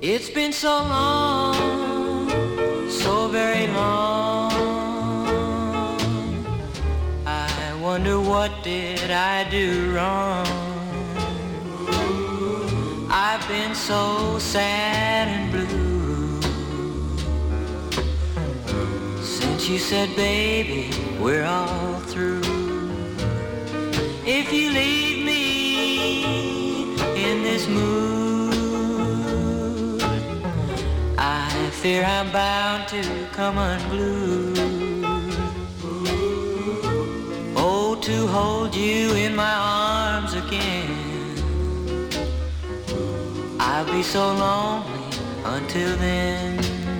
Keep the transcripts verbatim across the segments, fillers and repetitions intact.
It's been so long, so very long. I wonder what did I do wrong? I've been so sad and blue since you said, baby, we're all through. If you leave me in this mood, I fear I'm bound to come unglued. Oh, to hold you in my arms again, I'll be so lonely until then.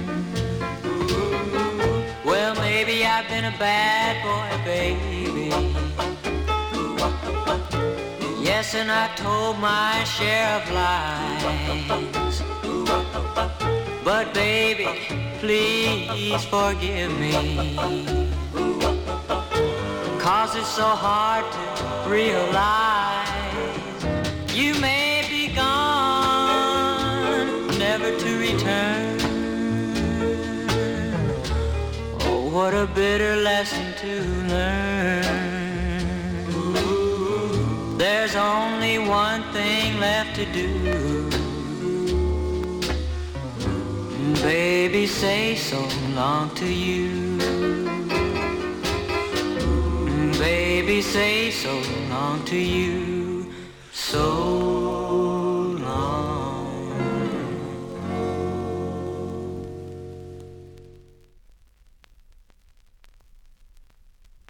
Well, maybe I've been a bad boy, baby. Yes, and I've told my share of lies. But baby, please forgive me, 'cause it's so hard to realize you may be gone, never to return. Oh, what a bitter lesson to learn. There's only one thing left to do. Baby, say so long to you. Baby, say so long to you. So